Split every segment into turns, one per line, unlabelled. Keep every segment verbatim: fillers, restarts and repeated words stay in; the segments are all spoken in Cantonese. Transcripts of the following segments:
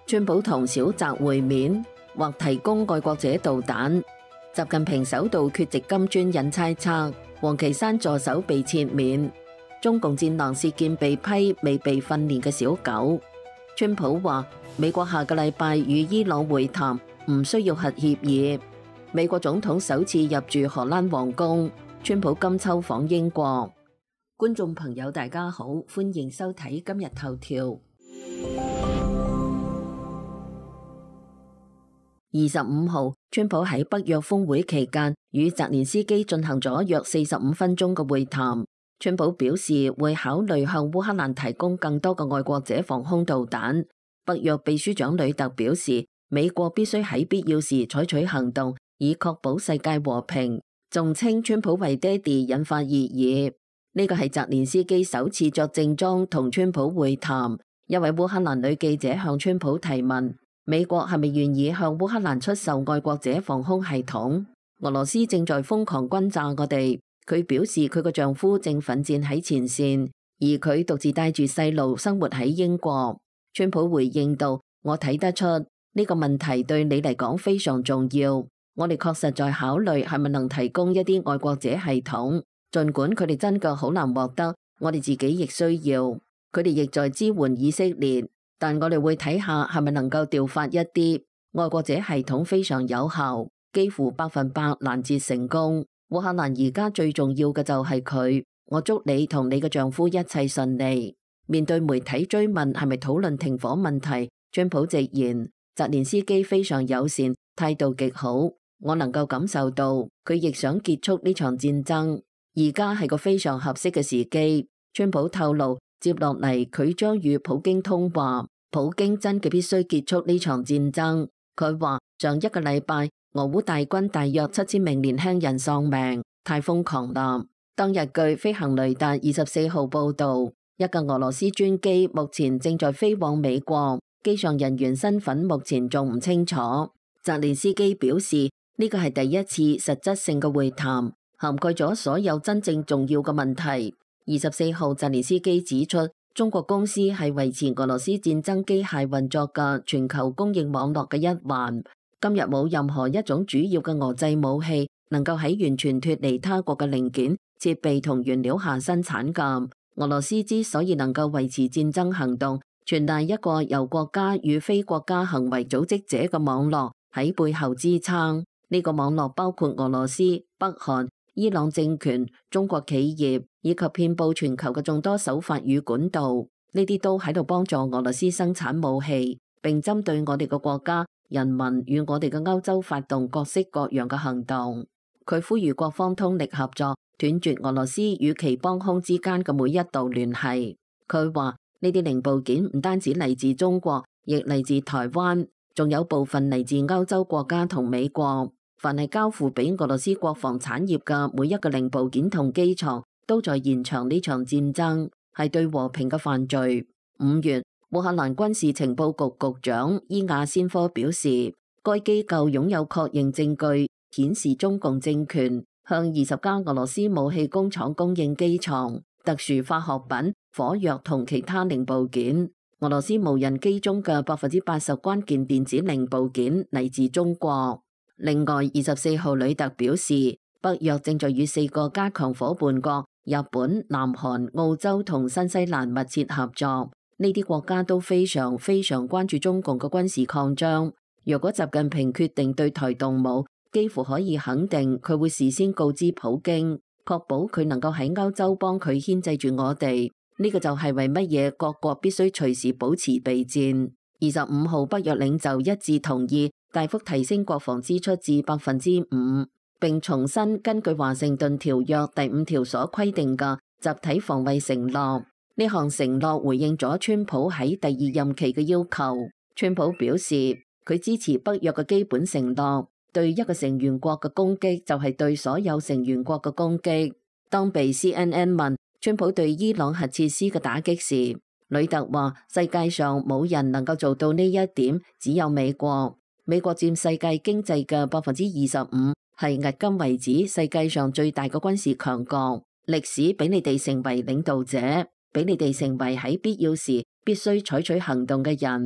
川普同小澤會面，或提供愛國者導彈。習近平首度缺席金磚引猜測，王岐山助手被撤免。中共戰狼涉劍被批未被訓練嘅小狗。川普話美國下個禮拜與伊朗會談，唔需要核協議。美國總統首次入住荷蘭皇宮。川普今秋訪英國。觀眾朋友大家好，歡迎收睇今日頭條。二十五號，川普喺北約峰會期間與澤連斯基進行咗約四十五分鐘嘅會談。川普表示會考慮向烏克蘭提供更多嘅愛國者防空導彈。北約秘書長呂特表示，美國必須喺必要時採取行動，以確保世界和平。仲稱川普為爹地引發熱議。呢個係澤連斯基首次着正裝同川普會談。一位烏克蘭女記者向川普提問：美國係咪願意向烏克蘭出售愛國者防空系統？俄羅斯正在瘋狂轟炸我哋。佢表示佢個丈夫正奮戰喺前線，而佢獨自帶住細路生活喺英國。川普回應道：我睇得出呢個問題對你嚟講非常重要。我哋確實在考慮係咪能提供一啲愛國者系統，儘管佢哋真嘅好難獲得，我哋自己亦需要。佢哋亦在支援以色列，但我哋會睇下係咪能夠調發一啲愛國者系統，非常有效，幾乎百分百攔截成功。烏克蘭而家最重要嘅就係佢。我祝你同你嘅丈夫一切順利。面對媒體追問係咪討論停火問題，川普直言澤連斯基非常友善，態度極好。我能夠感受到佢亦想結束呢場戰爭，而家係個非常合適嘅時機。川普透露，接落嚟佢將與普京通話，普京真嘅必須結束呢場戰爭。佢話上一個禮拜俄烏大軍大約七千名年輕人喪命，太瘋狂啦。當日據飛行雷達二十四號報道，一架俄羅斯專機目前正在飛往美國，機上人員身份目前仲唔清楚。澤連斯基表示，呢個係第一次實質性嘅會談，涵蓋咗所有真正重要嘅問題。二十四號，澤連斯基指出，中國公司係維持俄羅斯戰爭機械運作嘅全球供應網絡嘅一環。今日冇任何一種主要嘅俄製武器能夠喺完全脫離他國嘅零件、設備同原料下生產㗎。俄羅斯之所以能夠維持戰爭行動，全賴一個由國家與非國家行為組織者嘅網絡喺背後支撐。呢個網絡包括俄羅斯、北韓、伊朗政權、中國企業以及遍佈全球嘅眾多手法與管道，呢啲都喺度幫助俄羅斯生產武器，並針對我哋嘅國家、人民與我哋嘅歐洲發動各式各樣嘅行動。佢呼籲各方通力合作，斷絕俄羅斯與其幫兇之間嘅每一道聯繫。佢話呢啲零部件唔單止嚟自中國，亦嚟自台灣，仲有部分嚟自歐洲國家同美國。凡係交付俾俄羅斯國防產業嘅每一個零部件同機床，都在延長呢場戰爭，係對和平嘅犯罪。五月，烏克蘭軍事情報局局長伊亞先科表示，該機構擁有確認證據，顯示中共政權向二十家俄羅斯武器工廠供應機床、特殊化學品、火藥同其他零部件。俄羅斯無人機中嘅百分之八十關鍵電子零部件嚟自中國。另外，二十四號呂特表示，北約正在與四個加強夥伴國日本、南韓、澳洲同新西蘭密切合作。呢啲國家都非常非常關注中共嘅軍事擴張。若果習近平決定對台動武，幾乎可以肯定佢會事先告知普京，確保佢能夠喺歐洲幫佢牽制住我哋。呢、這個就係為乜嘢各國必須隨時保持備戰。二十五號，北約領袖一致同意大幅提升國防支出至百分之五，並重新根據華盛頓條約第五條所規定嘅集體防衛承諾。呢項承諾回應咗川普喺第二任期嘅要求。川普表示，佢支持北約嘅基本承諾，對一個成員國嘅攻擊就係對所有成員國嘅攻擊。當被 C N N 問川普對伊朗核設施嘅打擊時，呂特話世界上冇人能夠做到呢一點，只有美國。美國佔世界經濟嘅百分之二十五，係迄今為止世界上最大嘅軍事強國。歷史俾你哋成為領導者，俾你哋成為喺必要時必須採取行動嘅人。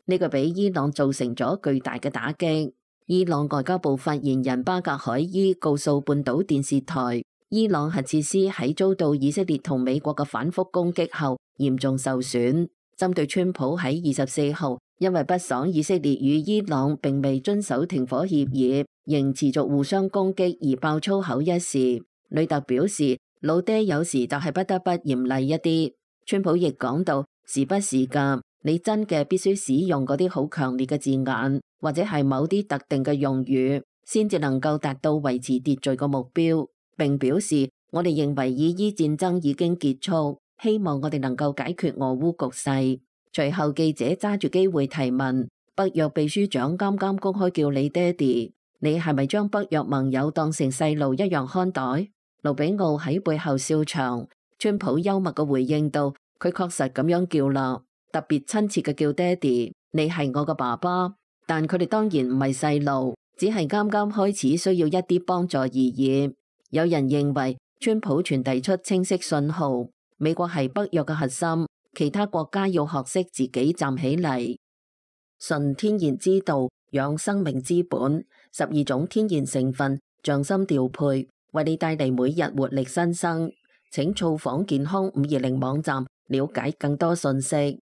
呢個俾伊朗造成咗巨大嘅打擊。伊朗外交部發言人巴格海伊告訴半島電視台，伊朗核設施喺遭到以色列同美國嘅反覆攻擊後嚴重受損。針對川普喺二十四號因為不爽以色列與伊朗並未遵守停火協議，仍持續互相攻擊而爆粗口一事，呂特表示老爹有時就係不得不嚴厲一啲。川普亦講到，時不時㗎，你真嘅必須使用嗰啲好強烈嘅字眼，或者係某啲特定嘅用語，先至能夠達到維持秩序嘅目標。並表示，我哋認為以伊戰爭已經結束，希望我哋能夠解決俄烏局勢。隨後記者揸住機會提問，北約秘書長啱啱公開叫你爹哋，你係咪將北約盟友當成細路一樣看待？盧比奧喺背後笑場，川普幽默嘅回應道，佢確實咁樣叫啦，特別親切嘅叫爹哋，你係我嘅爸爸。但佢哋當然唔係細路，只係啱啱開始需要一啲幫助而已。有人認為川普傳遞出清晰信號，美國係北約嘅核心，其他國家要學識自己站起嚟。純天然之道，養生命之本，十二種天然成分，匠心調配，為你帶嚟每日活力新生。請造訪健康五二零網站，了解更多信息。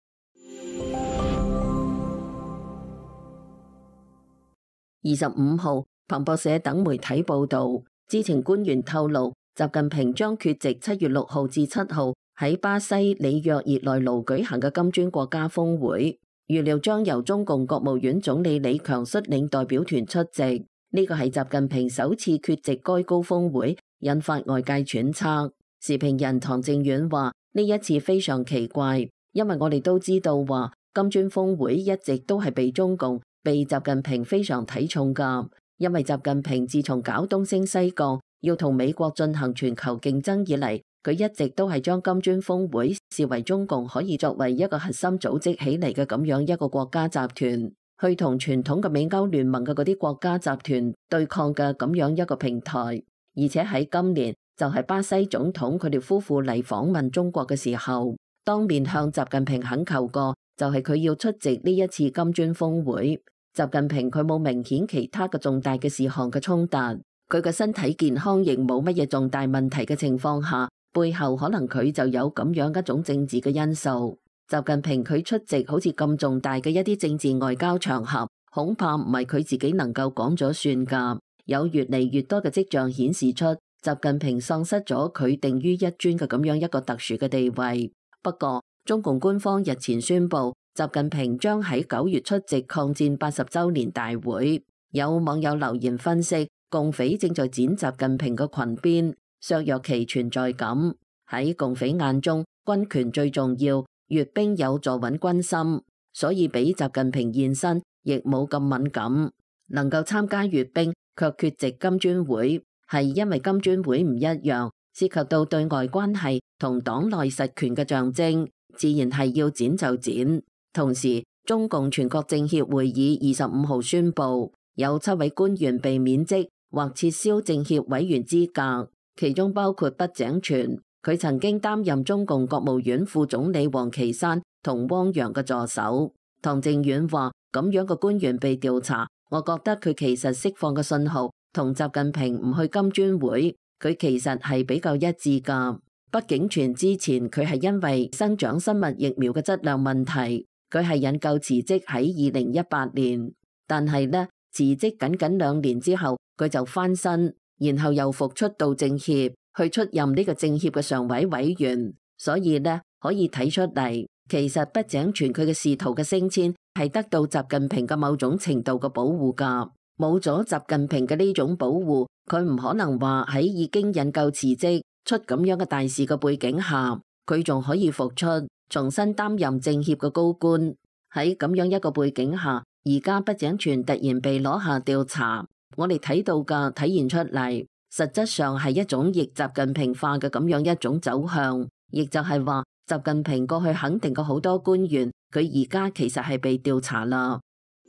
二十五號，彭博社等媒體報道，知情官員透露，習近平將缺席七月六號至七號喺巴西里約熱內盧舉行嘅金磚國家峰會，預料將由中共國務院總理李強率領代表團出席。呢個係習近平首次缺席該高峰會，引發外界揣測。時評人唐正遠話：呢一次非常奇怪，因為我哋都知道話金磚峰會一直都係被中共、被習近平非常睇重㗎。因為習近平自從搞東升西降，要同美國進行全球競爭以嚟，佢一直都係將金磚峰會視為中共可以作為一個核心組織起嚟嘅咁樣一個國家集團，去同傳統嘅美歐聯盟嘅嗰啲國家集團對抗嘅咁樣一個平台。而且喺今年就係巴西總統佢哋夫婦嚟訪問中國嘅時候，當面向習近平懇求過，就係佢要出席呢一次金磚峰會。習近平佢冇明顯其他嘅重大嘅事項嘅衝突，佢嘅身體健康仍冇乜嘢重大問題嘅情況下，背後可能佢就有咁樣一種政治嘅因素。習近平佢出席好似咁重大嘅一啲政治外交場合，恐怕唔係佢自己能夠講咗算㗎。有越嚟越多嘅跡象顯示出，習近平喪失咗佢定於一尊嘅咁樣一個特殊嘅地位。不過，中共官方日前宣布，習近平將喺九月出席抗戰八十週年大會。有網友留言分析，共匪正在剪習近平嘅裙邊，削弱其存在感。喺共匪眼中，軍權最重要，閱兵有助穩軍心，所以俾習近平現身亦冇咁敏感。能夠參加閱兵卻缺席金磚會，係因為金磚會唔一樣，涉及到對外關係同黨內實權嘅象徵，自然係要剪就剪。同時，中共全國政協會議二十五號宣布，有七位官員被免職或撤銷政協委員資格，其中包括畢井泉，佢曾經擔任中共國務院副總理王岐山同汪洋嘅助手。唐正遠話：咁樣嘅官員被調查，我覺得佢其實釋放嘅信號同習近平唔去金磚會，佢其實係比較一致㗎。畢井泉之前佢係因為生長生物疫苗嘅質量問題，佢係引咎辭職喺二零一八年，但係呢，辭職僅僅兩年之後，佢就翻身，然後又復出到政協去出任呢個政協嘅常委委員，所以呢，可以睇出嚟，其實畢井泉佢嘅仕途嘅升遷係得到習近平嘅某種程度嘅保護㗎，冇咗習近平嘅呢種保護，佢唔可能話喺已經引咎辭職出咁樣嘅大事嘅背景下，佢仲可以復出，重新擔任政協嘅高官。喺咁樣一個背景下，而家畢井泉突然被攞下調查，我哋睇到嘅體現出嚟，實質上係一種逆習近平化嘅咁樣一種走向，亦就係話習近平過去肯定嘅好多官員，佢而家其實係被調查啦。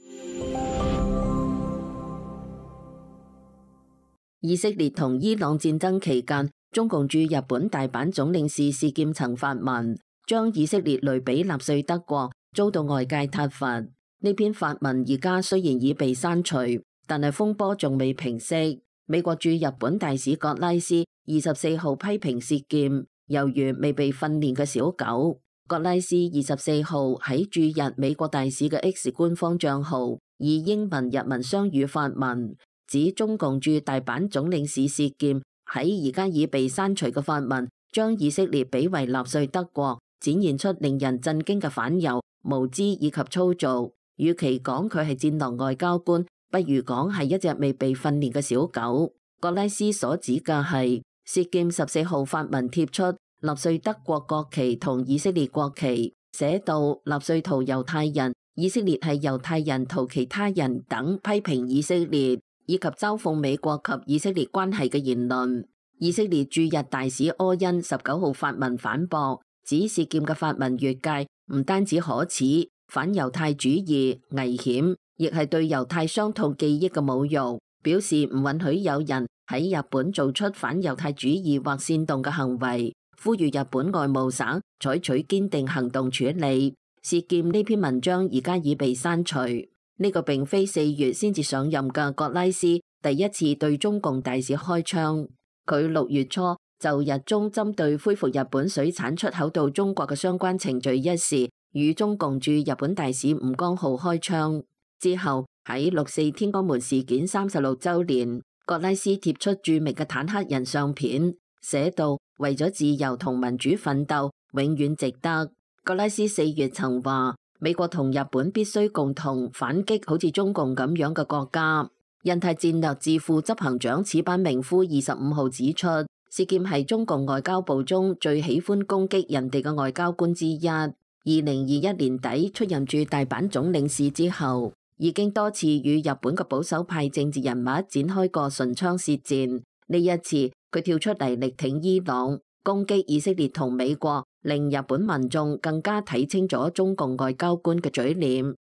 以色列同伊朗戰爭期間，中共駐日本大阪總領事事劍曾發文，將以色列類比納粹德國，遭到外界撻伐。 呢篇發文而家雖然已被刪除，但係風波仲未平息。美國駐日本大使葛拉斯二十四號批評涉劍猶如未被訓練嘅小狗。葛拉斯二十四號喺駐日美國大使嘅 X 官方賬號以英文日文雙語發文，指中共駐大阪總領事涉劍喺而家已被刪除嘅發文，將以色列比為納粹德國，展現出令人震驚嘅反猶、無知以及粗糙。與其講佢係戰狼外交官，不如講係一隻未被訓練嘅小狗。葛拉斯所指嘅係涉劍十四號發文貼出納粹德國國旗同以色列國旗，寫到納粹屠猶太人，以色列係猶太人屠其他人等批評以色列以及嘲諷美國及以色列關係嘅言論。以色列駐日大使柯恩十九號發文反駁，指涉劍嘅發文越界，唔單止可恥、反猶太主義、危險，亦係對猶太傷痛記憶嘅侮辱，表示唔允許有人喺日本做出反猶太主義或煽動嘅行為，呼籲日本外務省採取堅定行動處理。涉劍呢篇文章而家已被刪除。呢、這個並非四月先至上任嘅葛拉斯第一次對中共大使開槍，佢六月初就日中針對恢復日本水產出口到中國嘅相關程序一事，與中共駐日本大使吳江浩開槍。之後喺六四天安門事件三十六週年，葛拉斯貼出著名嘅坦克人相片，寫到為咗自由同民主奮鬥，永遠值得。葛拉斯四月曾話，美國同日本必須共同反擊好似中共咁樣嘅國家。印太戰略智庫執行長矢板明夫二十五號指出，涉劍係中共外交部中最喜歡攻擊人哋嘅外交官之一。二零二一年底出任駐大阪總領事之後，已經多次與日本嘅保守派政治人物展開過唇槍舌戰。呢一次佢跳出嚟力挺伊朗，攻擊以色列同美國，令日本民眾更加睇清咗中共外交官嘅嘴臉。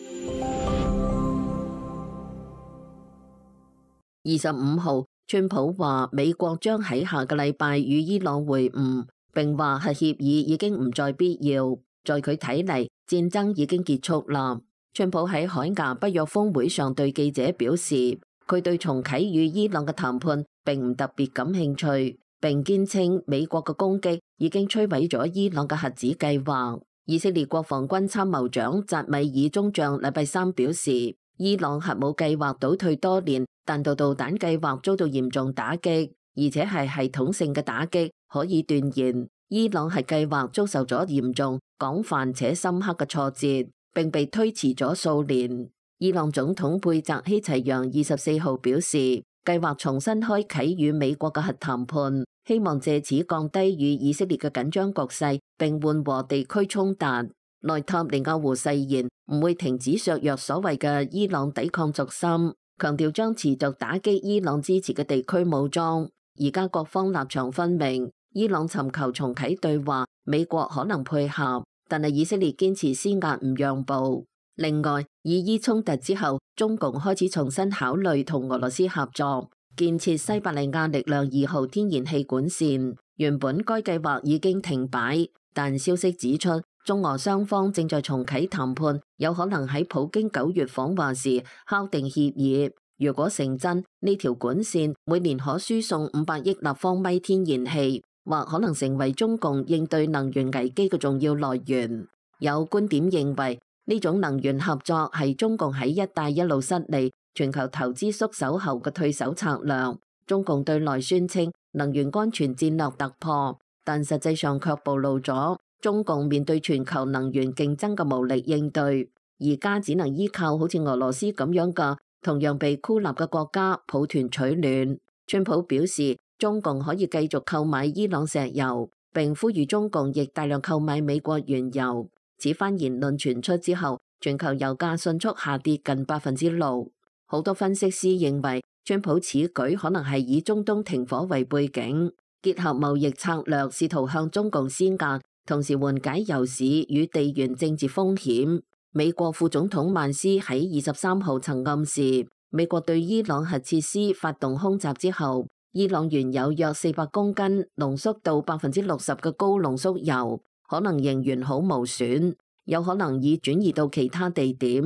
二十五號，川普話美國將喺下個禮拜與伊朗會晤，並話核協議已經唔再必要。在佢睇嚟，戰爭已經結束啦。川普喺海牙北約峰會上對記者表示，佢對重啟與伊朗嘅談判並唔特別感興趣，並堅稱美國嘅攻擊已經摧毀咗伊朗嘅核子計劃。以色列國防軍參謀長扎米爾中將禮拜三表示，伊朗核武計劃倒退多年，彈道導彈計劃遭到嚴重打擊，而且係系統性嘅打擊，可以斷言伊朗核計劃遭受咗嚴重、廣泛且深刻嘅挫折，並被推遲咗數年。伊朗總統貝澤希齊揚二十四號表示，計劃重新開啟與美國嘅核談判，希望借此降低與以色列嘅緊張局勢，並緩和地區衝突。內塔尼亞胡誓言唔會停止削弱所謂嘅伊朗抵抗軸心，強調將持續打擊伊朗支持嘅地區武裝。而家各方立場分明，伊朗尋求重啟對話，美國可能配合，但係以色列堅持施壓唔讓步。另外，以伊衝突之後，中共開始重新考慮同俄羅斯合作，建設西伯利亞力量二號天然氣管線。原本該計劃已經停擺，但消息指出，中俄雙方正在重啟談判，有可能喺普京九月訪華時敲定協議。如果成真，呢條管線每年可輸送五百億立方米天然氣，或可能成為中共應對能源危機嘅重要來源。有觀點認為，呢種能源合作係中共喺一帶一路失利、全球投資縮手後嘅退守策略。中共對內宣稱能源安全戰略突破，但實際上卻暴露咗中共面對全球能源競爭嘅無力應對，而家只能依靠好似俄羅斯咁樣嘅同樣被孤立嘅國家抱團取暖。川普表示，中共可以繼續購買伊朗石油，並呼籲中共亦大量購買美國原油。此番言論傳出之後，全球油價迅速下跌近百分之六。好多分析師認為，川普此舉可能係以中東停火為背景，結合貿易策略，試圖向中共施壓，同時緩解油市與地緣政治風險。美國副總統曼斯喺二十三號曾暗示，美國對伊朗核設施發動空襲之後，伊朗原有約四百公斤濃縮到百分之六十嘅高濃縮鈾，可能仍完好無損，有可能已轉移到其他地點。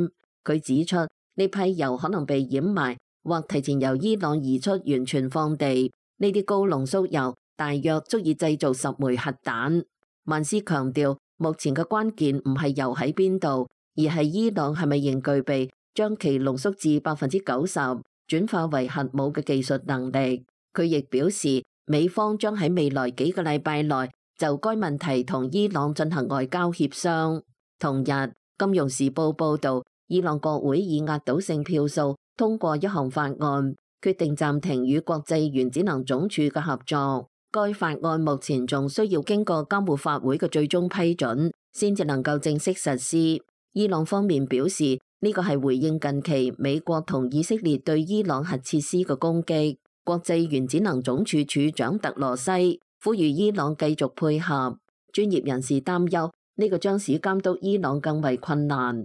佢指出呢批油可能被掩埋或提前由伊朗移出完全放地，呢啲高濃縮油大約足以製造十枚核彈。曼斯強調，目前嘅關鍵唔係油喺邊度，而係伊朗係咪仍具備將其濃縮至百分之九十轉化為核武嘅技術能力。佢亦表示，美方將喺未來幾個禮拜內就該問題同伊朗進行外交協商。同日，《金融時報》報導，伊朗國會以壓倒性票數通過一項法案，決定暫停與國際原子能總署嘅合作。該法案目前仲需要經過監護法會嘅最終批准，先至能夠正式實施。伊朗方面表示，呢個係回應近期美國同以色列對伊朗核設施嘅攻擊。國際原子能總署署長特羅西呼籲伊朗繼續配合。專業人士擔憂，呢個將使監督伊朗更為困難。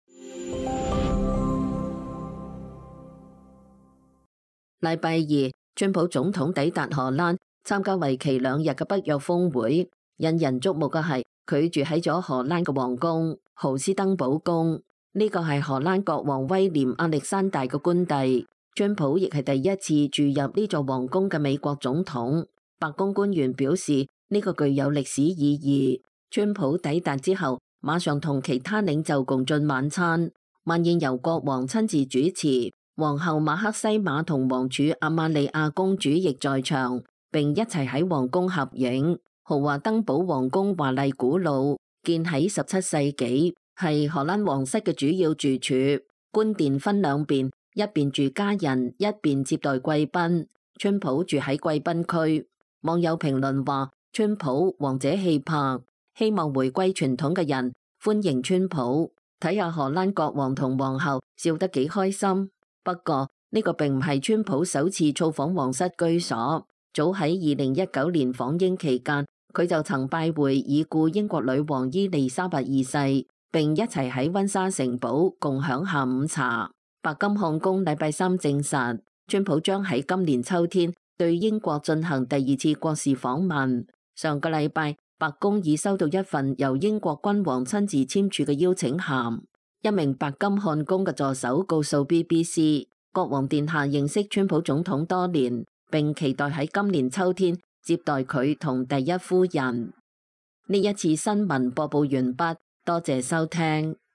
禮拜二，川普總統抵達荷蘭，參加為期兩日嘅北約峰會。引人矚目嘅係，佢住喺咗荷蘭嘅皇宮豪斯登堡宮，呢個係荷蘭國王威廉亞歷山大嘅官邸。川普亦係第一次住入呢座皇宮嘅美國總統。白宮官員表示，呢個具有歷史意義。川普抵達之後，馬上同其他領袖共進晚餐，晚宴由國王親自主持，皇后馬克西瑪同王儲阿瑪利亞公主亦在場，並一齊喺皇宮合影。豪華登堡皇宮華麗古老，建喺十七世紀，係荷蘭皇室嘅主要住處。官殿分兩邊，一邊住家人，一邊接待貴賓。川普住喺貴賓區。網友評論話，川普王者氣魄，希望回歸傳統嘅人歡迎川普。睇下荷蘭國王同皇后笑得幾開心。不過呢個並唔係川普首次造訪皇室居所。早喺二零一九年訪英期間，佢就曾拜會已故英國女王伊麗莎白二世，並一齊喺溫莎城堡共享下午茶。白金漢宮禮拜三證實，川普將喺今年秋天對英國進行第二次國事訪問。上個禮拜，白宮已收到一份由英國君王親自簽署嘅邀請函。一名白金漢宮嘅助手告訴 B B C， 國王殿下認識川普總統多年，並期待喺今年秋天接待佢同第一夫人。呢一次新聞播報完畢，多謝收聽。